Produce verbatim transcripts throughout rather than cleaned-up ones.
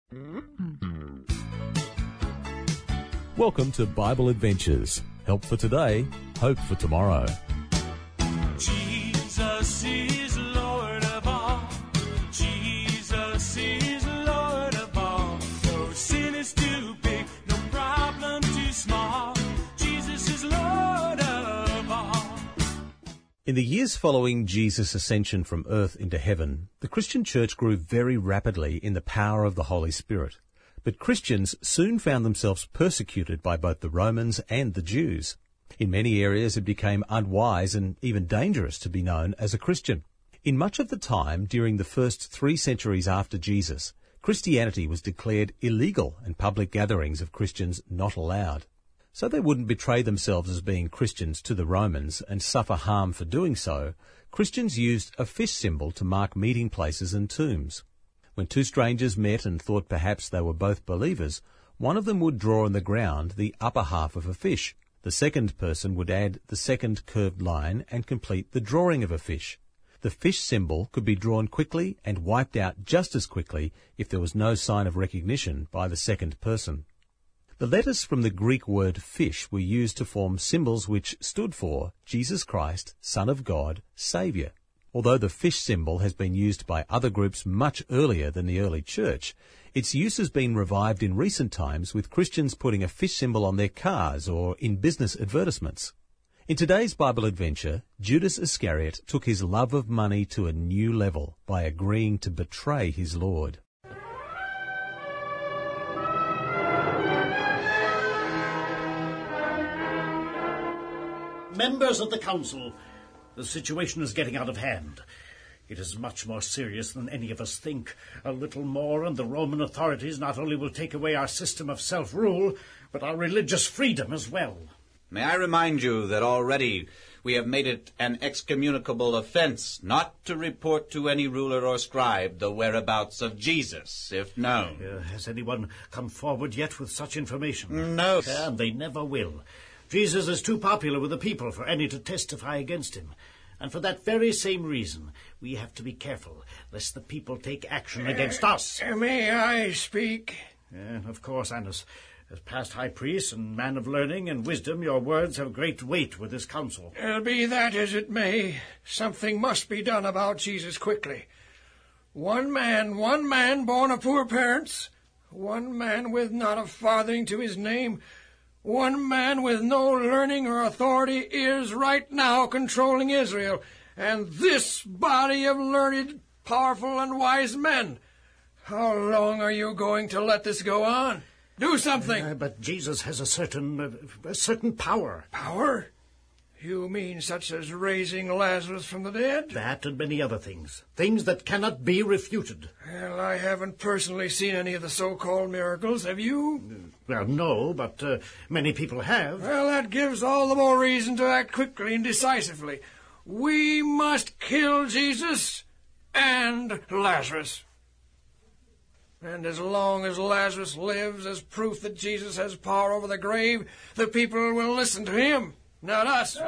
Welcome to Bible Adventures. Help for today, hope for tomorrow. Jesus is Lord of all. Jesus is Lord of all. No sin is too big, no problem too small. Jesus is Lord of all. In the years following Jesus' ascension from earth into heaven, the Christian church grew very rapidly in the power of the Holy Spirit. But Christians soon found themselves persecuted by both the Romans and the Jews. In many areas it became unwise and even dangerous to be known as a Christian. In much of the time during the first three centuries after Jesus, Christianity was declared illegal and public gatherings of Christians not allowed. So they wouldn't betray themselves as being Christians to the Romans and suffer harm for doing so, Christians used a fish symbol to mark meeting places and tombs. When two strangers met and thought perhaps they were both believers, one of them would draw on the ground the upper half of a fish. The second person would add the second curved line and complete the drawing of a fish. The fish symbol could be drawn quickly and wiped out just as quickly if there was no sign of recognition by the second person. The letters from the Greek word fish were used to form symbols which stood for Jesus Christ, Son of God, Saviour. Although the fish symbol has been used by other groups much earlier than the early church, its use has been revived in recent times with Christians putting a fish symbol on their cars or in business advertisements. In today's Bible adventure, Judas Iscariot took his love of money to a new level by agreeing to betray his Lord. Members of the council, the situation is getting out of hand. It is much more serious than any of us think. A little more and the Roman authorities not only will take away our system of self-rule, but our religious freedom as well. May I remind you that already we have made it an excommunicable offense not to report to any ruler or scribe the whereabouts of Jesus, if known. Uh, has anyone come forward yet with such information? No. And they never will. Jesus is too popular with the people for any to testify against him. And for that very same reason, we have to be careful, lest the people take action uh, against us. Uh, may I speak? Uh, of course, Annas. As past high priest and man of learning and wisdom, your words have great weight with this council. Uh, be that as it may, something must be done about Jesus quickly. One man, one man born of poor parents, one man with not a farthing to his name, one man with no learning or authority is right now controlling Israel, and this body of learned, powerful, and wise men. How long are you going to let this go on? Do something! Uh, but Jesus has a certain, uh, a certain power. Power? You mean such as raising Lazarus from the dead? That and many other things. Things that cannot be refuted. Well, I haven't personally seen any of the so-called miracles, have you? Well, no, but uh, many people have. Well, that gives all the more reason to act quickly and decisively. We must kill Jesus and Lazarus. And as long as Lazarus lives as proof that Jesus has power over the grave, the people will listen to him. Not us.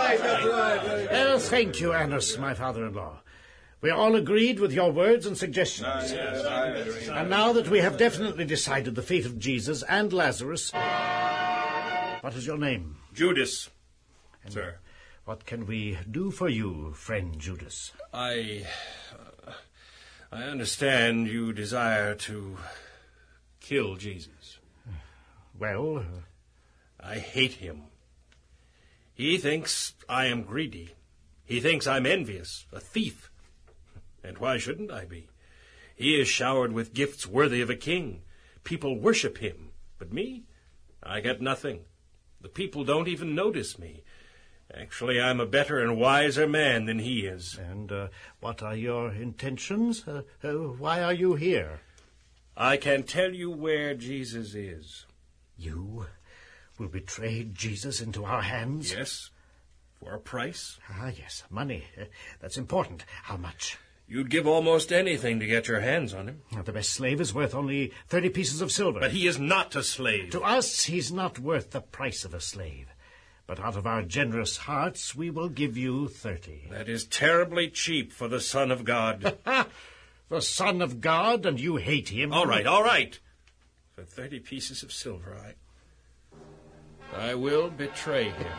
Well, thank you, Annas, my father-in-law. We are all agreed with your words and suggestions. Uh, yes, I agree. And now that we have definitely decided the fate of Jesus and Lazarus, what is your name? Judas, and sir. What can we do for you, friend Judas? I... Uh, I understand you desire to kill Jesus. Well... Uh, I hate him. He thinks I am greedy. He thinks I'm envious, a thief. And why shouldn't I be? He is showered with gifts worthy of a king. People worship him. But me? I get nothing. The people don't even notice me. Actually, I'm a better and wiser man than he is. And uh, what are your intentions? Uh, uh, why are you here? I can tell you where Jesus is. You will betray Jesus into our hands? Yes. For a price? Ah, yes, money. Uh, that's important. How much? You'd give almost anything to get your hands on him. Now, the best slave is worth only thirty pieces of silver. But he is not a slave. To us, he's not worth the price of a slave. But out of our generous hearts, we will give you thirty. That is terribly cheap for the Son of God. the Son of God, and you hate him. All right, all right. For thirty pieces of silver, I... I will betray him.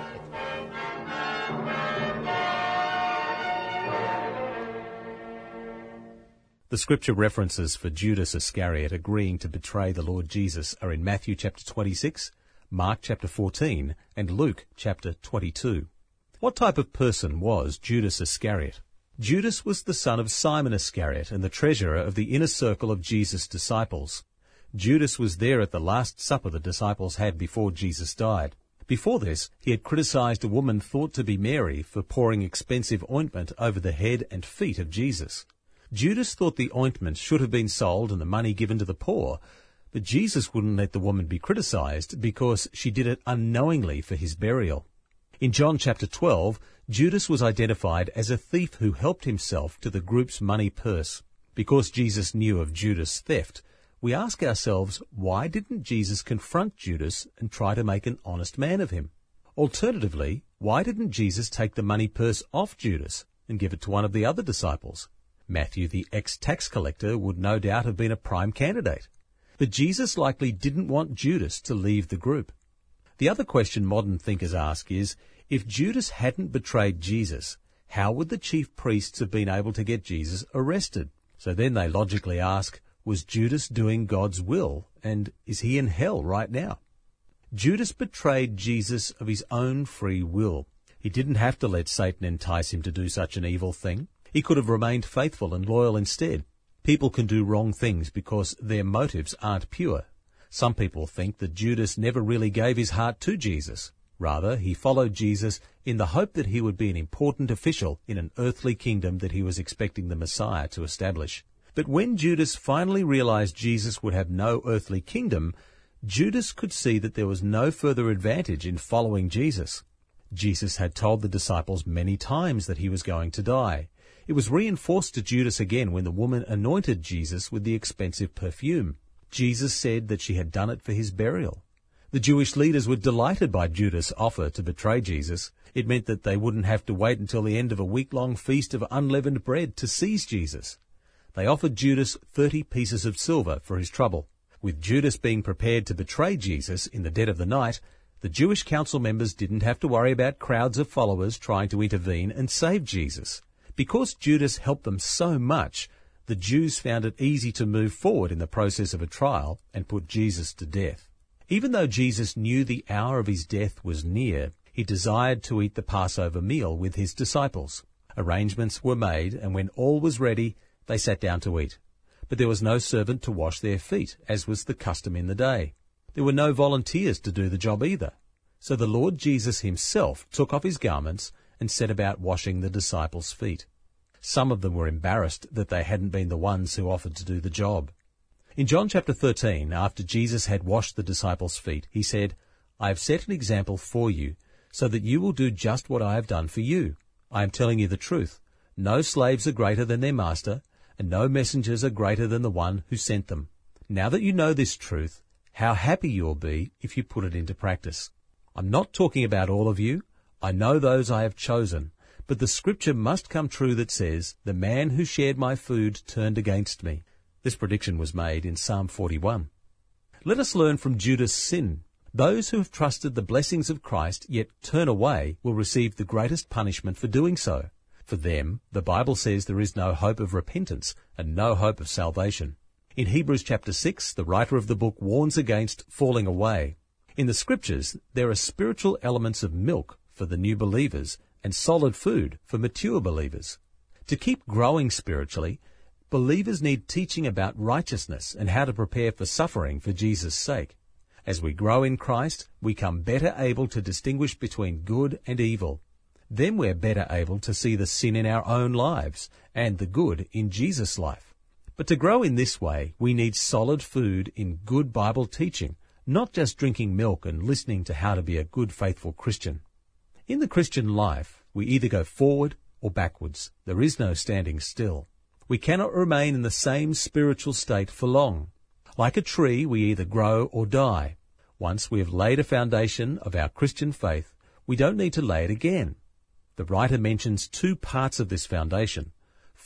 The scripture references for Judas Iscariot agreeing to betray the Lord Jesus are in Matthew chapter twenty-six, Mark chapter fourteen, and Luke chapter twenty-two. What type of person was Judas Iscariot? Judas was the son of Simon Iscariot and the treasurer of the inner circle of Jesus' disciples. Judas was there at the Last Supper the disciples had before Jesus died. Before this, he had criticized a woman thought to be Mary for pouring expensive ointment over the head and feet of Jesus. Judas thought the ointment should have been sold and the money given to the poor, but Jesus wouldn't let the woman be criticized because she did it unknowingly for his burial. In John chapter twelve, Judas was identified as a thief who helped himself to the group's money purse. Because Jesus knew of Judas' theft, we ask ourselves, why didn't Jesus confront Judas and try to make an honest man of him? Alternatively, why didn't Jesus take the money purse off Judas and give it to one of the other disciples? Matthew, the ex-tax collector, would no doubt have been a prime candidate. But Jesus likely didn't want Judas to leave the group. The other question modern thinkers ask is, if Judas hadn't betrayed Jesus, how would the chief priests have been able to get Jesus arrested? So then they logically ask, was Judas doing God's will, and is he in hell right now? Judas betrayed Jesus of his own free will. He didn't have to let Satan entice him to do such an evil thing. He could have remained faithful and loyal instead. People can do wrong things because their motives aren't pure. Some people think that Judas never really gave his heart to Jesus. Rather, he followed Jesus in the hope that he would be an important official in an earthly kingdom that he was expecting the Messiah to establish. But when Judas finally realized Jesus would have no earthly kingdom, Judas could see that there was no further advantage in following Jesus. Jesus had told the disciples many times that he was going to die. It was reinforced to Judas again when the woman anointed Jesus with the expensive perfume. Jesus said that she had done it for his burial. The Jewish leaders were delighted by Judas' offer to betray Jesus. It meant that they wouldn't have to wait until the end of a week-long feast of unleavened bread to seize Jesus. They offered Judas thirty pieces of silver for his trouble. With Judas being prepared to betray Jesus in the dead of the night, the Jewish council members didn't have to worry about crowds of followers trying to intervene and save Jesus. Because Judas helped them so much, the Jews found it easy to move forward in the process of a trial and put Jesus to death. Even though Jesus knew the hour of his death was near, he desired to eat the Passover meal with his disciples. Arrangements were made, and when all was ready, they sat down to eat. But there was no servant to wash their feet, as was the custom in the day. There were no volunteers to do the job either. So the Lord Jesus himself took off his garments and set about washing the disciples' feet. Some of them were embarrassed that they hadn't been the ones who offered to do the job. In John chapter thirteen, after Jesus had washed the disciples' feet, he said, I have set an example for you, so that you will do just what I have done for you. I am telling you the truth. No slaves are greater than their master, and no messengers are greater than the one who sent them. Now that you know this truth, how happy you will be if you put it into practice. I'm not talking about all of you. I know those I have chosen. But the scripture must come true that says, the man who shared my food turned against me. This prediction was made in Psalm forty-one. Let us learn from Judas' sin. Those who have trusted the blessings of Christ yet turn away will receive the greatest punishment for doing so. For them, the Bible says there is no hope of repentance and no hope of salvation. In Hebrews chapter six, the writer of the book warns against falling away. In the scriptures, there are spiritual elements of milk for the new believers and solid food for mature believers. To keep growing spiritually, believers need teaching about righteousness and how to prepare for suffering for Jesus' sake. As we grow in Christ, we come better able to distinguish between good and evil. Then we're better able to see the sin in our own lives and the good in Jesus' life. But to grow in this way, we need solid food in good Bible teaching, not just drinking milk and listening to how to be a good, faithful Christian. In the Christian life, we either go forward or backwards. There is no standing still. We cannot remain in the same spiritual state for long. Like a tree, we either grow or die. Once we have laid a foundation of our Christian faith, we don't need to lay it again. The writer mentions two parts of this foundation.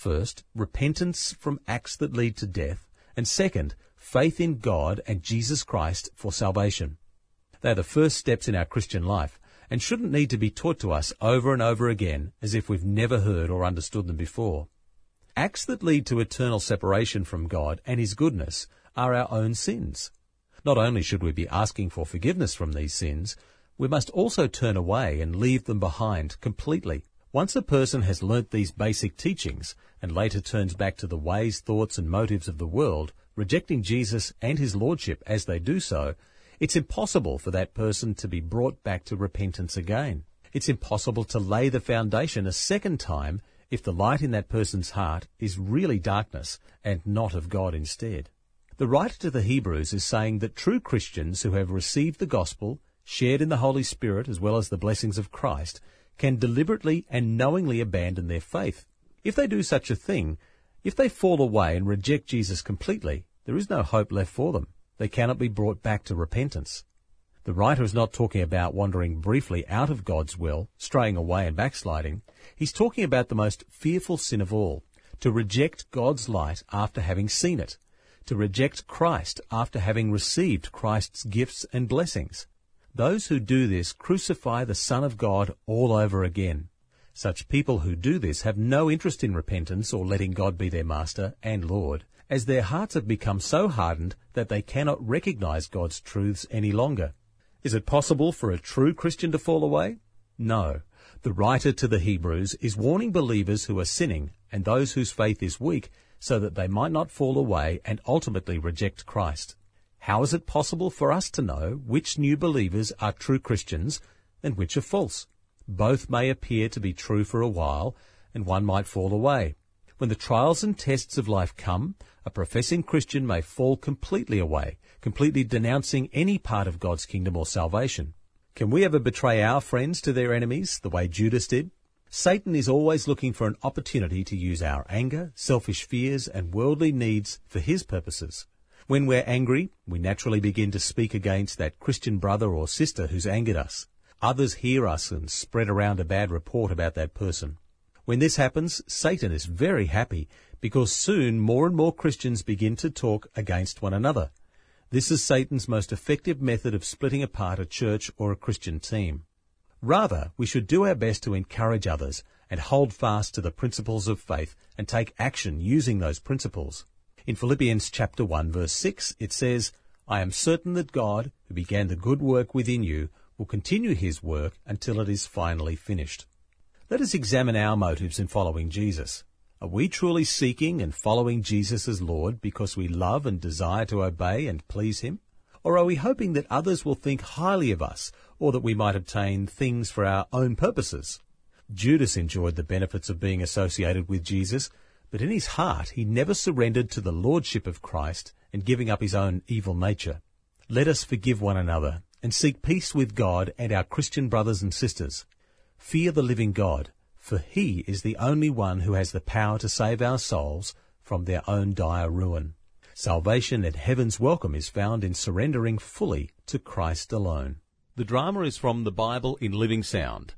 first, repentance from acts that lead to death, and second, faith in God and Jesus Christ for salvation. They are the first steps in our Christian life and shouldn't need to be taught to us over and over again as if we've never heard or understood them before. Acts that lead to eternal separation from God and His goodness are our own sins. Not only should we be asking for forgiveness from these sins, we must also turn away and leave them behind completely. Once a person has learnt these basic teachings and later turns back to the ways, thoughts and motives of the world, rejecting Jesus and His Lordship as they do so, it's impossible for that person to be brought back to repentance again. It's impossible to lay the foundation a second time if the light in that person's heart is really darkness and not of God instead. The writer to the Hebrews is saying that true Christians who have received the gospel, shared in the Holy Spirit as well as the blessings of Christ, can deliberately and knowingly abandon their faith. If they do such a thing, if they fall away and reject Jesus completely, there is no hope left for them. They cannot be brought back to repentance. The writer is not talking about wandering briefly out of God's will, straying away and backsliding. He's talking about the most fearful sin of all, to reject God's light after having seen it, to reject Christ after having received Christ's gifts and blessings. Those who do this crucify the Son of God all over again. Such people who do this have no interest in repentance or letting God be their Master and Lord, as their hearts have become so hardened that they cannot recognize God's truths any longer. Is it possible for a true Christian to fall away? No. The writer to the Hebrews is warning believers who are sinning and those whose faith is weak so that they might not fall away and ultimately reject Christ. How is it possible for us to know which new believers are true Christians and which are false? Both may appear to be true for a while, and one might fall away. When the trials and tests of life come, a professing Christian may fall completely away, completely denouncing any part of God's kingdom or salvation. Can we ever betray our friends to their enemies the way Judas did? Satan is always looking for an opportunity to use our anger, selfish fears, and worldly needs for his purposes. When we're angry, we naturally begin to speak against that Christian brother or sister who's angered us. Others hear us and spread around a bad report about that person. When this happens, Satan is very happy because soon more and more Christians begin to talk against one another. This is Satan's most effective method of splitting apart a church or a Christian team. Rather, we should do our best to encourage others and hold fast to the principles of faith and take action using those principles. In Philippians chapter one verse six, it says, "I am certain that God, who began the good work within you, will continue His work until it is finally finished." Let us examine our motives in following Jesus. Are we truly seeking and following Jesus as Lord because we love and desire to obey and please Him? Or are we hoping that others will think highly of us, or that we might obtain things for our own purposes? Judas enjoyed the benefits of being associated with Jesus, but in his heart he never surrendered to the lordship of Christ and giving up his own evil nature. Let us forgive one another and seek peace with God and our Christian brothers and sisters. Fear the living God, for He is the only one who has the power to save our souls from their own dire ruin. Salvation and heaven's welcome is found in surrendering fully to Christ alone. The drama is from the Bible in Living Sound.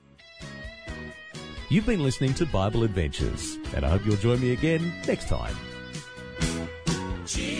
You've been listening to Bible Adventures, and I hope you'll join me again next time. Jesus.